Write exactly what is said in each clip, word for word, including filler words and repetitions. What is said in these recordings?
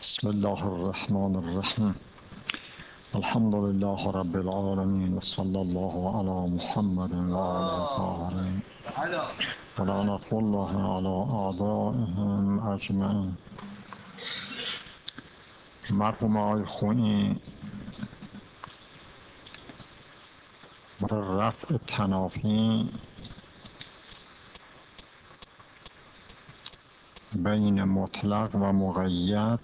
بسم الله الرحمن الرحیم. الحمد لله رب العالمین و صلی الله علی محمد و آله الطاهرین و لعنة الله علی اعدائهم اجمعین. مرحوم آقای خویی برای رفع تنافی بین مطلق و مقید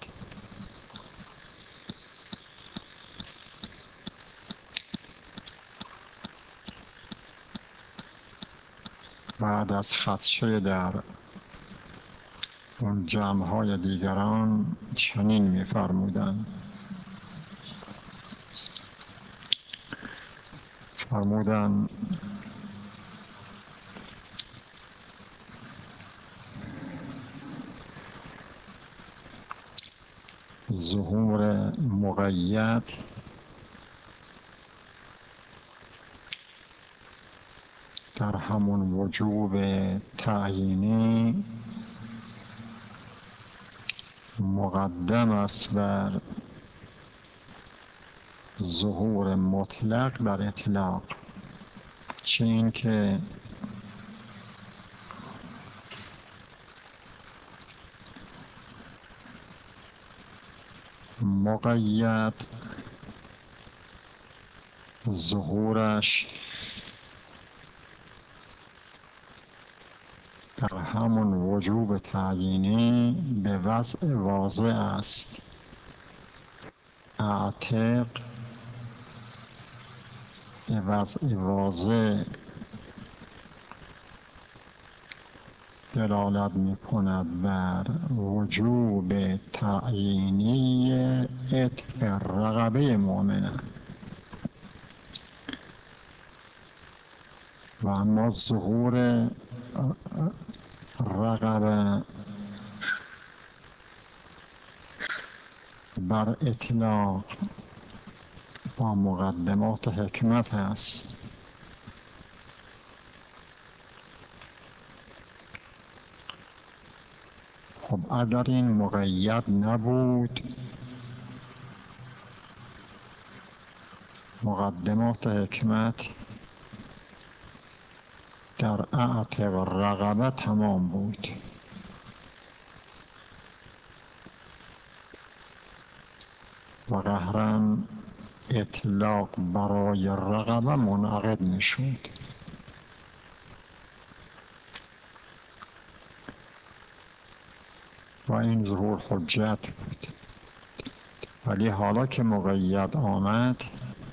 بعد از خدشه در اون جمع‌های دیگران چنین می‌فرمودند: فرمودند ظهور مقید در همون وجوب تعیینی مقدم است بر ظهور مطلق در اطلاق، چه این که مقید ظهورش در همون وجوب تعیینی به وضع واضح است: اعتق به وضع واضح دلالت می کند بر وجوب تعیینی عتق رقبه مؤمنه، و اما ظهور رقبه بر اطلاق با مقدمات حکمت است. خب اگر این مقید نبود، مقدمات حکمت در اعتق رقبه تمام بود. و قهراً اطلاق برای رقبه منعقد می شود. و این ظهور حجت بود. ولی حالا که مقید آمد،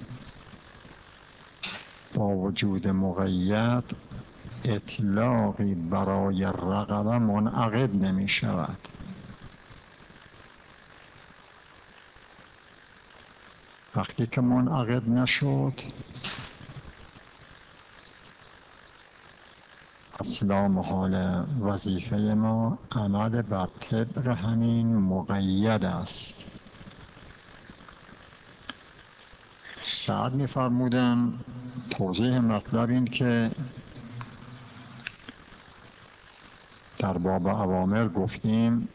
با وجود مقید اطلاقی برای رقبه منعقد نمی شود. وقتی که منعقد نشد، اصلا محال وظیفه ما عمل بر طبق همین مقید است. بعد می‌فرمودن توضیح مطلب این که در باب اوامر گفتیم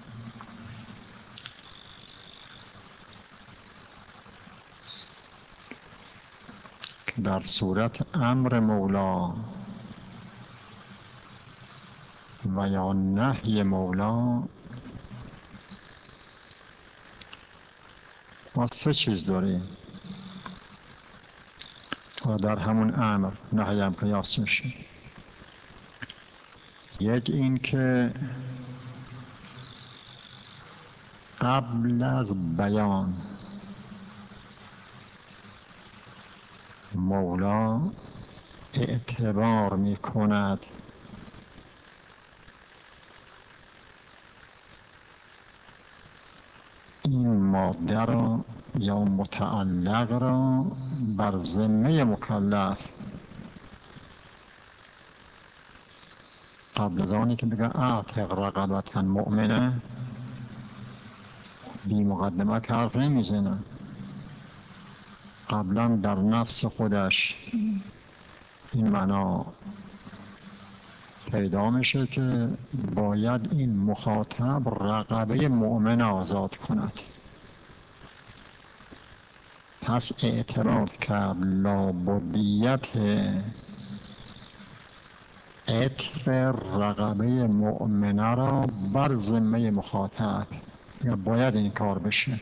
که در صورت امر مولا و یا نهی مولا ما سه چیز داریم و در همون امر نهی هم قیاس میشه. یک این که قبل از بیان مولا اعتبار می کند این ماده را یا متعلق را بر ذمه مکلف، قبل از آنی که بگه اعتق رقبة مؤمنه بی مقدمه که حرف نمیزنه. قبلا در نفس خودش این معنا پیدا میشه که باید این مخاطب رقبه مؤمن آزاد کند. پس اعتراض کرد لابدیت عتق رقبه مؤمنه را بر ذمه مخاطب، یا باید این کار بشه.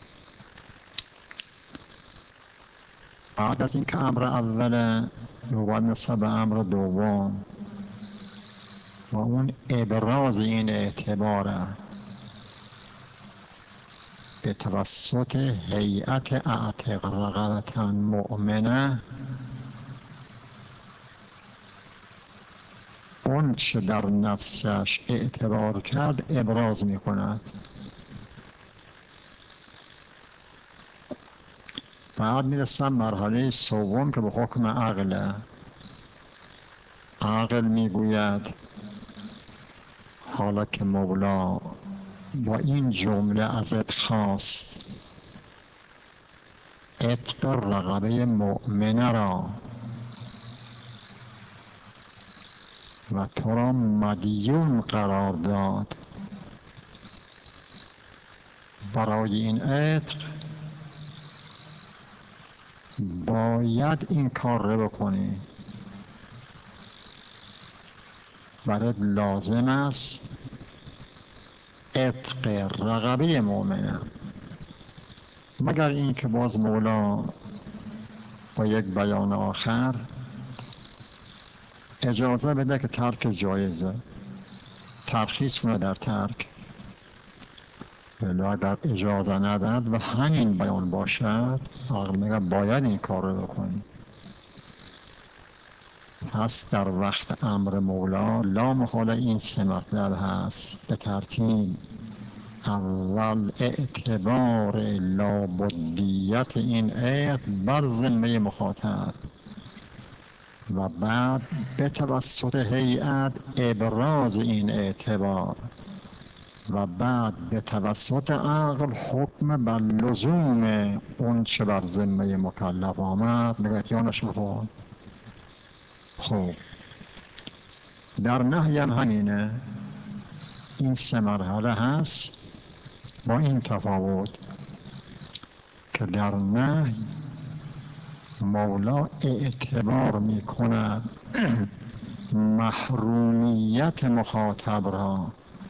بعد از این که امر اول نوبت نسبت به امر دوم و اون ابراز این اعتباره به توسط هیئت اعتق رقبة مؤمنه، اون چه در نفسش اعتبار کرد ابراز می کند. بعد میرسم مرحله سوم که به حکم عقله. عقل میگوید حالا که مولا با این جمله ازت خواست عتق رقبه مؤمنه را و تو را مدیون قرار داد، برای این عتق باید این کار رو بکنی. برات لازم است عتق رقبه مؤمنه، مگر این که باز مولا با یک بیان آخر اجازه بده که ترک جایزه، ترخیص کنه در ترک، ولی اگر اجازه نداد و همین بیان باشد عقل میگه باید این کار رو بکنی. پس در وقت امر مولا لا محاله این سه مطلب هست به ترتیب. اول اعتبار لابدیت این عتق بر ذمه مخاطب و بعد به توسط هیئت ابراز این اعتبار و بعد به توسط عقل حکم بر لزوم اون چه بر ذمه مکلف آمد نگهیانش بکن. خب در نهی هم همینه، این سه مرحله هست، با این تفاوت که در نهی مولا اعتبار می کند محرومیت مخاطب را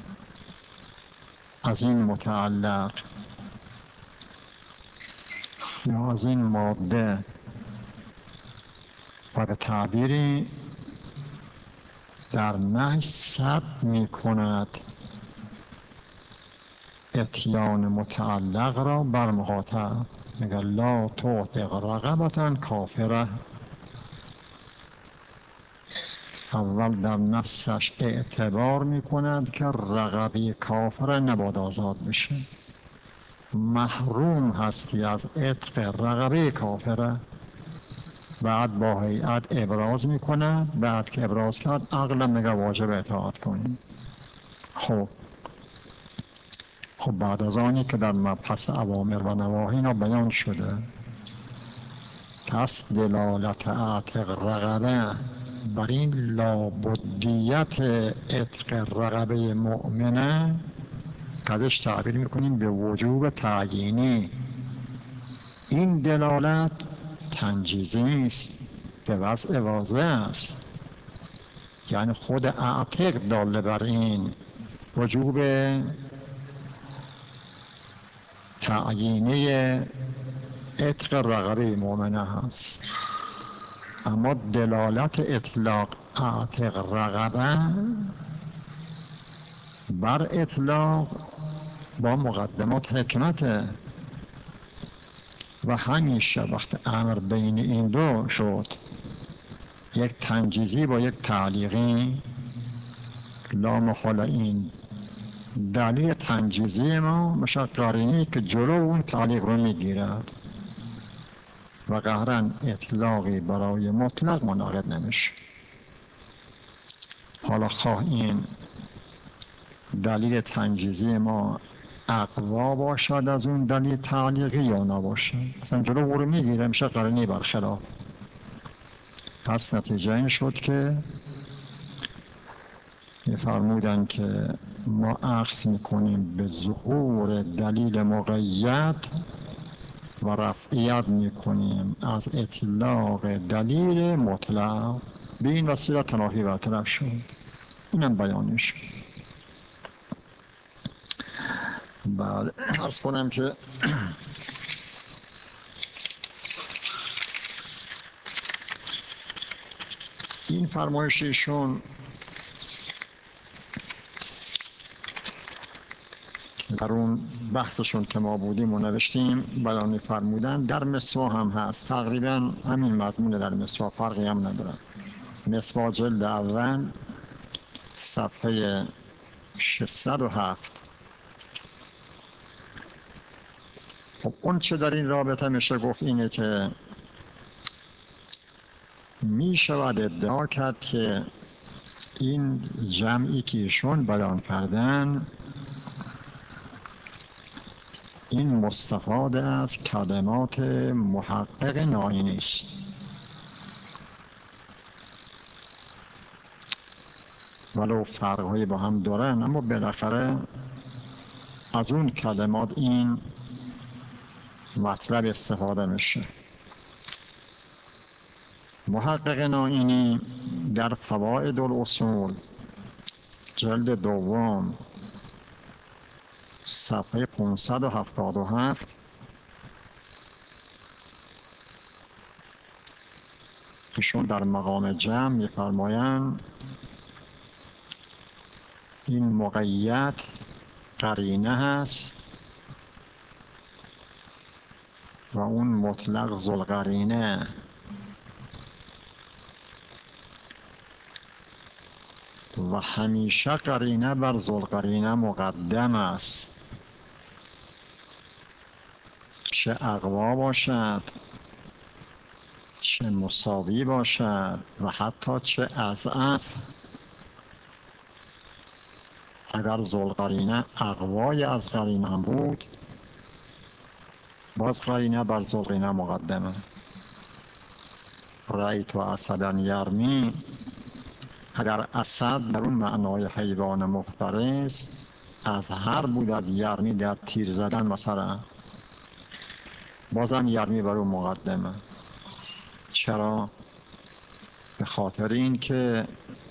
از این متعلق یا از این ماده و به تعبیری در نهی صد می کند اتیان متعلق را بر مخاطب. میگه لا تعتق رقبة کافره. اول در نفسش اعتبار می کند که رقبه کافره نباید آزاد بشه، محروم هستی از عتق رقبه کافره. بعد با هیئت ابراز می کند، بعد که ابراز کرد عقل میگه واجب اطاعت کنیم. خب خب بعد از آنی که در مبحث اوامر و نواهی اینا بیان شده، پس دلالت عتق رقبه بر این لابدیت عتق رقبه مؤمنه قدش تعبیر میکنیم به وجوب تعیینی. این دلالت تنجیزی نیست، به وضع واضح است، یعنی خود عتق داله بر این وجوب تعیینی عتق رقبه مؤمنه هست. اما دلالت اطلاق عتق رقبه بر اطلاق با مقدمات حکمته و همیشه وقت امر بین این دو شد، یک تنجیزی با یک تعلیقی، لا محاله این دلیل تنجیزی ما میشه قرینی که جلو اون تعلیق رو میگیرد و قهرن اطلاقی برای مطلق منعقد نمیشه. حالا خواه این دلیل تنجیزی ما اقوا باشد از اون دلیل تعلیقی یا نباشد، مثلا جلو او رو میگیره میشه قرینی برخلاف. پس نتیجه این شد که می‌فرمودن که ما اخذ میکنیم به ظهور دلیل مقید و رفعیت میکنیم از اطلاق دلیل مطلق. به این وسیله تنافی برطرف شد. اینم بیانش. بله، عرض کنم که این فرمایش ایشون در اون بحثشون که ما بودیم و نوشتیم بیان فرمودن در مصوا هم هست، تقریبا همین مضمون در مصوا، فرقی هم نداره. مصوا جلد اول صفحه ششصد و هفت. خب اون چه در این رابطه میشه گفت اینه که می شود ادعا کرد که این جمعی که ایشون بیان کردن این مستفاد از کلمات محقق ناینی است. ولو فرقهایی با هم دارن اما بالاخره از اون کلمات این مطلب استفاده میشه. محقق ناینی در فواید الاصول جلد دوم صفحه پانصد و هفتاد و هفت ایشون در مقام جمع می‌فرمایند این مقید قرینه هست و اون مطلق ذوالقرینه. و همیشه قرینه بر ذوالقرینه مقدم است، چه اقوا باشد چه مساوی باشد و حتی چه اضعف. اگر ذوالقرینه اقوای از قرینه هم بود باز قرینه بر ذوالقرینه مقدمه. رأیت اسدا یرمی، اگر اسد در اون معنای حیوان مفترس از هر بود از یرمی در تیر زدن مثلا، بازم یرمی بر اون مقدمه. چرا؟ به خاطر این که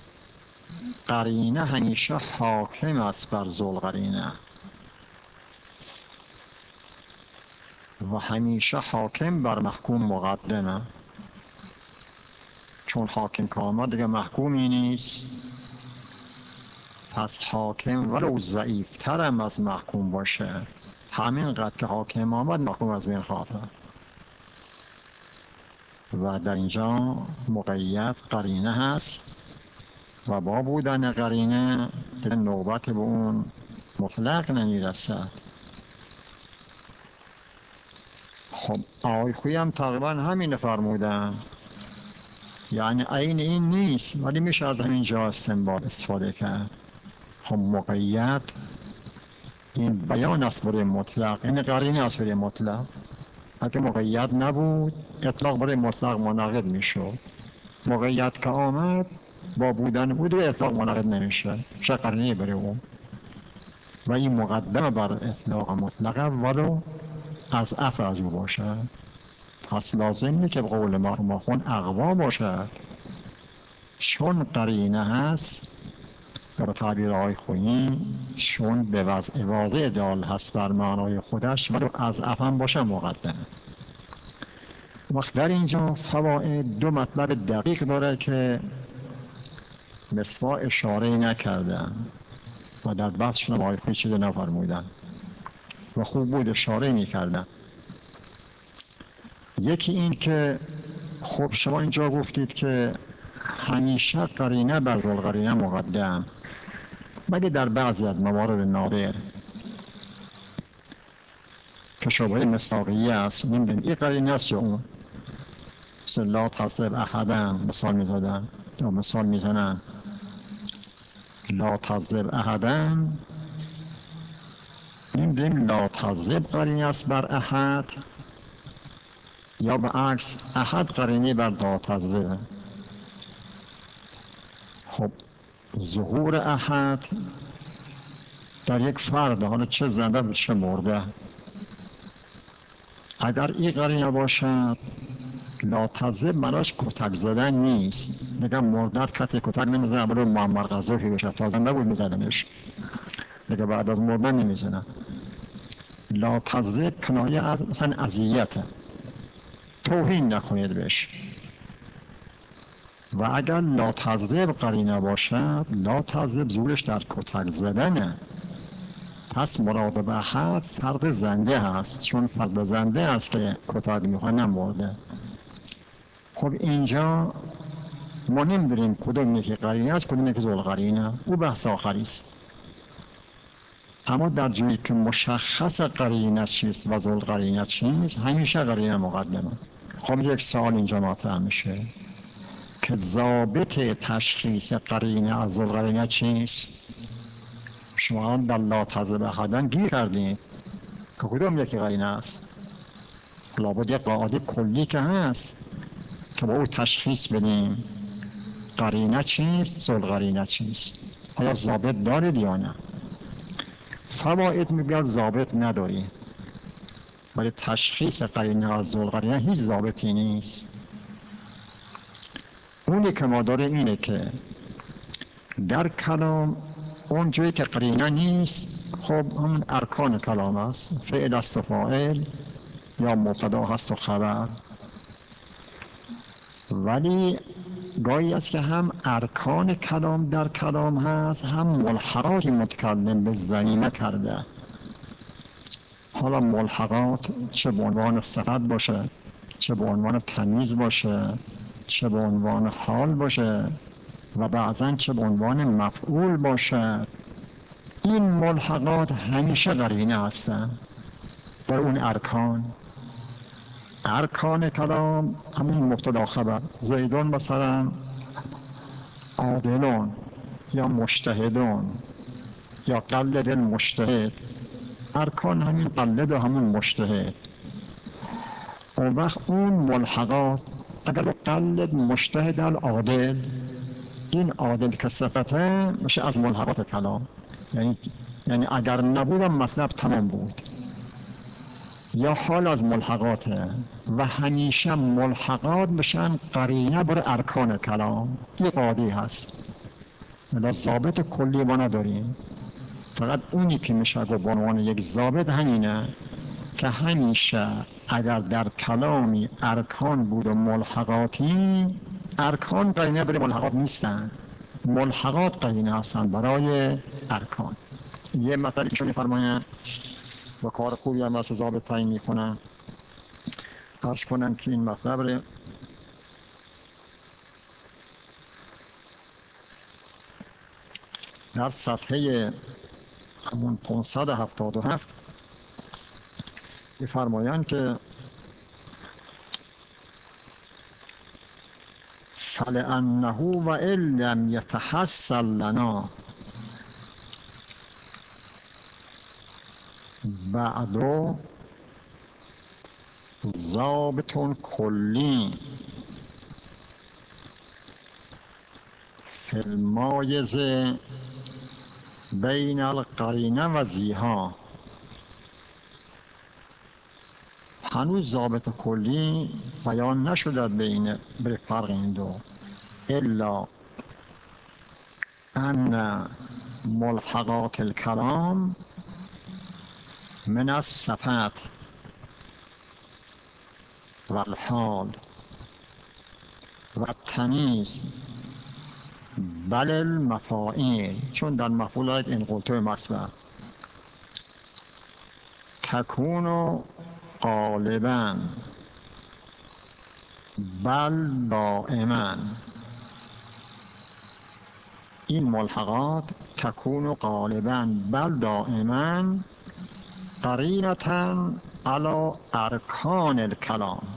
قرینه همیشه حاکم است بر ذوالقرینه و همیشه حاکم بر محکوم مقدمه. چون حاکم که آمد دیگه محکومی نیست، پس حاکم ولو ضعیفتر هم از محکوم باشه، همین قدر که حاکم آمد محکوم از بین خواهد. و در اینجا مقید قرینه هست و با بودن قرینه دیگه نوبت به اون مطلق نمیرسد. خب آقای خویی هم تقریبا همین فرمودن، یعنی عین این نیست ولی میشه از همین جا استنباط استفاده کرد. خب مقید این بیان است برای مطلق، این قرینه است برای مطلق. اگه مقید نبود اطلاق برای مطلق مناقض میشد. مقید که آمد با بودن بود اطلاق مناقض نمیشه، چه قرینه برای اون. و این مقدمه بر اطلاق مطلقه ولو از اف از او باشد. پس لازم نیست که به قول مرحوم اقوا باشد، چون قرینه هست و به تعبیر آقای خویی چون به وضع واضح دال هست بر معنای خودش ولو از اف هم باشه مقدمه. وقت در اینجا فواید دو مطلب دقیق داره که مصوا اشاره نکردن و در بحثشون آقای خویی چیزی نفرمودن و خوب بود اشاره میکردن. یکی این که خب شما اینجا گفتید که همیشه قرینه بر ذوالقرینه مقدم، مگه در بعضی از موارد نادر که شبهه مصداقیه است نمیدونیم این قرینه است یا اون، مثل لا تضرب احدا مثال میزدن یا مثال میزنن لا تضرب احدا، نمیدونیم لا تضرب قرینه است بر احد یا به عکس احد قرینه بر لا تضرب. خب ظهور احد در یک فرد، حالا چه زنده و چه مرده، اگر این قرینه باشد لا تضرب معناش کتک زدن نیست. میگم مرده کسی کتک نمیزنه، برای معمر قذافی بشه، تا زنده بود میزدنش، دیگه بعد از مردن نمیزنه. لا تضرب کنایه از مثلا اذیته، توهین نکنید بهش. و اگر لا تضرب قرینه باشد، لا تضرب زورش در کتک زدنه، پس مراد به احد فرد زنده هست، چون فرد زنده هست که کتک میخواه، نه مرده. خب اینجا ما نمیدونیم کدوم یکی قرینه است کدوم یکی ذوالقرینه، او بحث آخری است. اما در جایی که مشخص قرینه چیست و ذوالقرینه چیست، همیشه قرینه مقدمه. خب یک سوال اینجا مطرح میشه که ضابط تشخیص قرینه از ذوالقرینه چیست؟ شما هم در لا تضرب احدا گیر کردین که کدوم یکی قرینه است. لابد یک قاعده کلی که هست که با او تشخیص بدیم قرینه چیست، ذوالقرینه چیست. آیا ضابط دارید یا نه؟ فواید میگه ضابط نداری، ولی تشخیص قرینه از ذوالقرینه هیچ ضابطی نیست. اونی که ما داریم اینه که در کلام اون جایی که قرینه نیست، خب همون ارکان کلام است، فعل است و فاعل یا مبتدا هست و خبر. ولی گاهی است که هم ارکان کلام در کلام هست، هم ملحقات متکلم به ضمیمه کرده. حالا ملحقات چه به عنوان صفت باشه، چه به عنوان تمییز باشه، چه به عنوان حال باشه و بعضا چه به عنوان مفعول باشه، این ملحقات همیشه قرینه هستن بر اون ارکان. ارکان کلام همون مبتدا خبر، زیدون مثلا عادلون یا مجتهدون یا قلد المجتهد، ارکان همین قلد و همون مجتهد. اون وقت اون ملحقات اگر قلد مجتهد العادل، این عادل که صفته میشه از ملحقات کلام، یعنی یعنی اگر نبودم مطلب تمام بود. یا حال از ملحقاته و همیشه ملحقات بشن قرینه بر ارکان کلام. این قاعده هست، ولی ضابط کلی ما نداریم. فقط اونی که میشه گفت به عنوان یک ضابط همینه که همیشه اگر در کلامی ارکان بود و ملحقاتی، ارکان قرینه برای ملحقات نیستن، ملحقات قرینه هستن برای ارکان. یه مثالی که میفرماین و کار خوبی هم از ضابط تعیین میکنن، عرض کنم که این مطلب رو در صفحه همون پانصد و هفتاد و هفت میفرمایند که فلأنه و ان لم یتحصل لنا بعد ضابط کلی فی المایز بین القرینه و زیها. هنوز ضابط کلی بیان نشده بین بر فرق این دو، الا ان ملحقات الکلام من الصفات و الحال و التمییز بل المفاعیل، چون در مفعولات این قلتو مصبر تکون غالبا بل دائما. این ملحقات تکون غالبا بل دائما قرینة علی ارکان الکلام.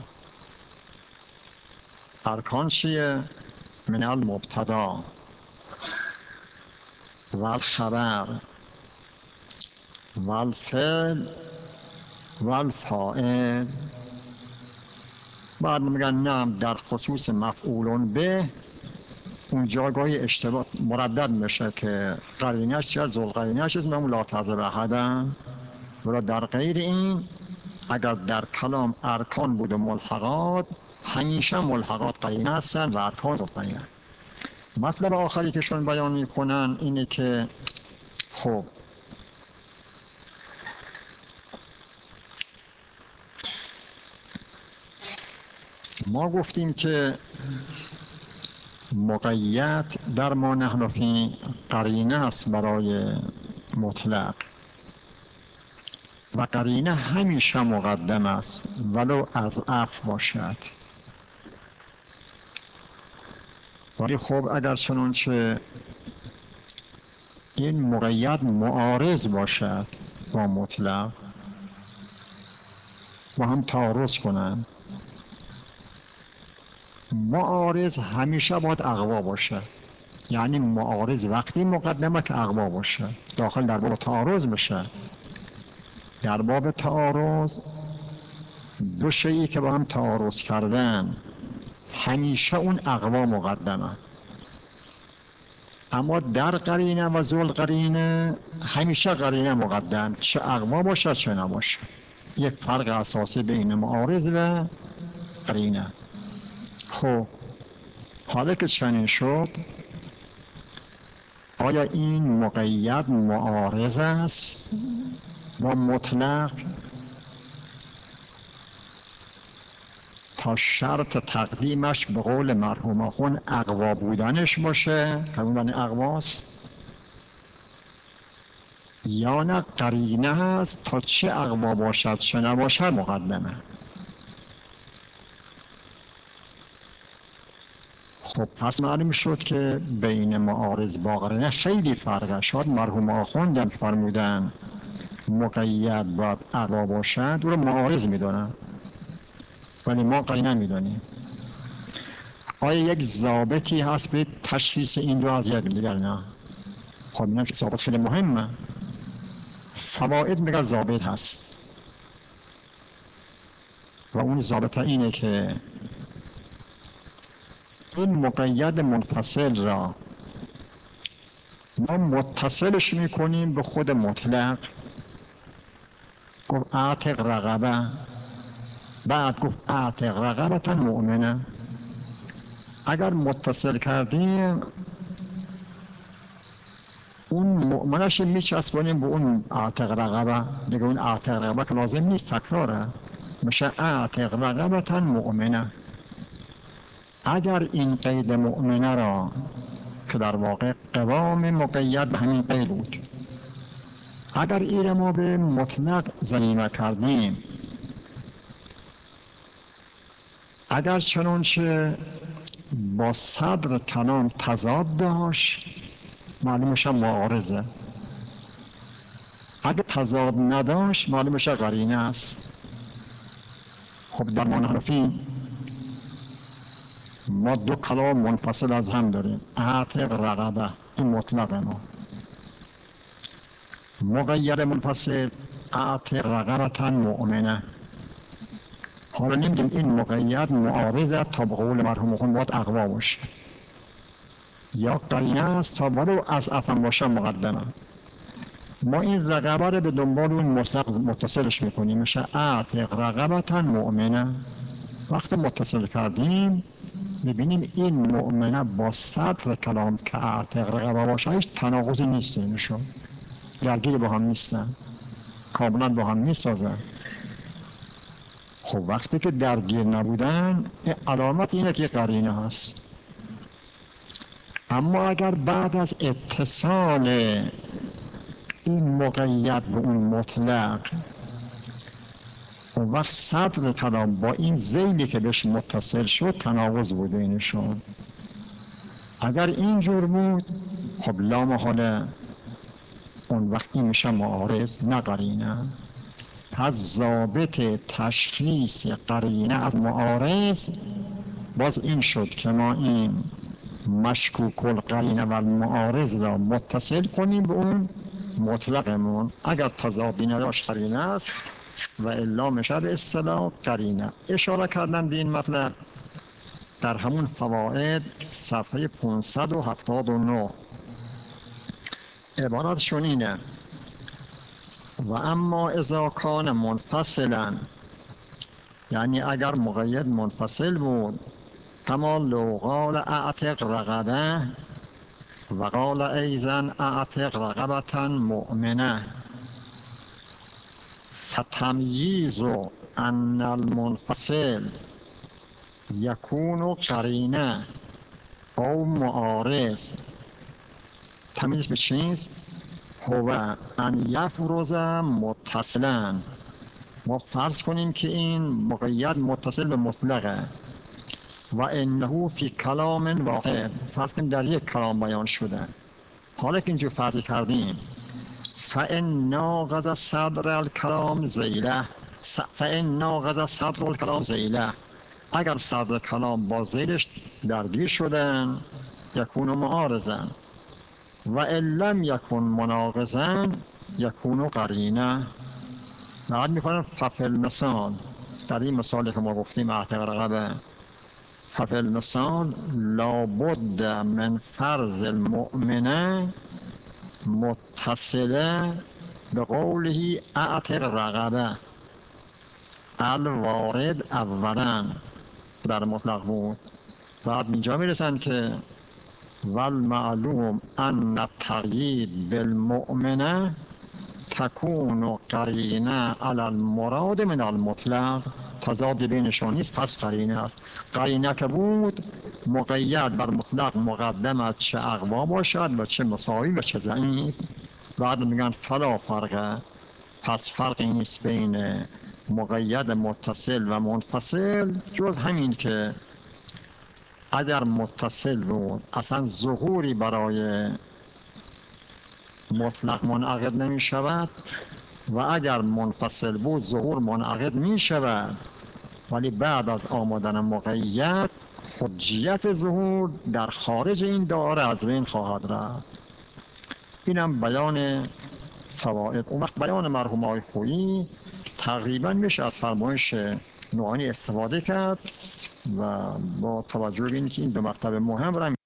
ارکان چیه؟ من المبتدا و الخبر و الفعل و الفاعل. بعد میگن نام در خصوص مفعول به اون جاگاهی اشتباه مردد میشه که قرینش چه ذوالقرینش اسم همون لا تذر احدن، ولی در غیر این اگر در کلام ارکان بود و ملحقات همیشه ملحقات قرینه هستن و ارکان ذوالقرینه. مطلب آخری که شون بیان میکنن اینه که خب ما گفتیم که مقید در ما نحن فی قرینه است برای مطلق و قرینه همیشه مقدم است ولو از اف باشد. ولی خب اگر چنانچه این مقید معارض باشد با مطلق و هم تعارض کنند، معارض همیشه باید اقوا باشه. یعنی معارض وقتی مقدمه که اقوا باشه. داخل در باب تعارض بشه. در باب تعارض دو شیئی که با هم تعارض کردن همیشه اون اقوا مقدمه، اما در قرینه و ذوالقرینه همیشه قرینه مقدم، چه اقوا باشه چه نباشه. یک فرق اساسی بین معارض و قرینه. خب حالا که چنین شد، آیا این مقید معارض است با مطلق تا شرط تقدیمش به قول مرحوم آخوند اقوا بودنش باشه، همون اقواست، یا نه قرینه هست تا چه اقوا باشد چه نباشد مقدمه. خب پس معلوم شد که بین معارض با قرینه خیلی فرقه. شاید مرحوم آخوند هم فرمودن مقید باید اقوا باشد، او رو معارض میدونن، ولی ما قرینه میدونیم. آیا یک ضابطی هست به تشخیص این دو از یک دیگر؟ نه. خب میگم که ضابط خیلی مهمه. فواید میگه ضابط هست و اون ضابط اینه که این مقید منفصل را ما متصلش میکنیم به خود مطلق. گفت اعتق رقبه، بعد گفت اعتق رقبتا مؤمنه. اگر متصل کردیم اون مؤمنش میچسبونیم به اون اعتق رقبه، دیگه اون اعتق رقبه که لازم نیست تکراره، میشه اعتق رقبتا مؤمنه. اگر این قید مؤمنه را که در واقع قوام مقید همین قید بود، اگر این ما به مطلق ضمیمه کردیم، اگر چنانچه با صدر کلام تضاد داشت معلومش معارضه، اگر تضاد نداشت معلومش قرینه است. خب در منحرفی ما دو کلام منفصل از هم داریم، اعتق رقبه این مطلق ما، مقید منفصل اعتق رقبتا مؤمنه. حالا نمیدیم این مقید معارضه تا به قول مرحوم خون باید اقوا باشه، یا قرینه است تا ولو از افهم باشه مقدمه. ما این رقبه رو به دنبال اون مطلق متصلش میکنیم، میشه اعتق رقبتا مؤمنه. وقتی متصل کردیم میبینیم این مؤمنه با صدر کلام که اعتق رقبه باشه هیچ تناقضی نیست، اینشون درگیر با هم نیستن، کاملا با هم نیستازن. خب وقتی که درگیر نبودن علامت اینه که قرینه هست. اما اگر بعد از اتصال این مقید به اون مطلق اون وقت صدر کلام با این ذیلی که بهش متصل شد تناقض بوده اینشون، اگر اینجور بود خب لا محاله اون وقتی میشه معارض نه قرینه. پس ضابط تشخیص قرینه از معارض باز این شد که ما این مشکوک القرینه و معارض را متصل کنیم به اون مطلقمون. اگر تضادی نداشت قرینه است و الا میشه به اصطلاح قرینه. اشاره کردن به این مطلب در همون فواید صفحه پانصد و هفتاد و نه عبارتشون اینه: و اما اذا کان منفصلا، یعنی اگر مقید منفصل بود، کما لو قال اعتق رقبه و قال ایضا اعتق رقبة مؤمنه، فتمییز ان المنفصل یکون قرینه او معارض. تمیز به چیست؟ هو ان یفرض متصلا. ما فرض کنیم که این مقید متصل به مطلقه. و انه فی کلام واحد، فرض کنیم در یک کلام بیان شده. حالا که اینجور فرض کردیم، فان ناقض صدر الکلام ذیله، فان ناقض صدر الکلام ذیله، اگر صدر کلام با ذیلش درگیر شدن، یکون معارضا. و ان لم یکن مناقضا یکون قرینه. بعد میکنن ففی المثال، در این مثالی که ما گفتیم اعتق رقبه، ففی المثال لابد من فرض المؤمنه متصله به قوله اعتق رقبه الوارد اولا در مطلق بود. بعد اینجا میرسن که والمعلوم ان التقیید بالمؤمنه تکون قرینه علی المراد من المطلق. تضاد بینشون نیست، پس قرینه است. قرینه که بود مقید بر مطلق مقدمت چه اقوا باشد و چه مساوی و چه ضعیف. بعد میگن فلا فرقه، پس فرقی نیست بین مقید متصل و منفصل جز همین که اگر متصل بود اصلا ظهوری برای مطلق منعقد نمی شود و اگر منفصل بود ظهور منعقد می شود، ولی بعد از آمدن مقید حجیت ظهور در خارج این دایره از بین خواهد رفت. اینم بیان فواید. اون وقت بیان مرحوم آقای خویی تقریبا میشه از فرمایش نوحانی استفاده کرد و با توجه به اینکه این دو مطلب مهم را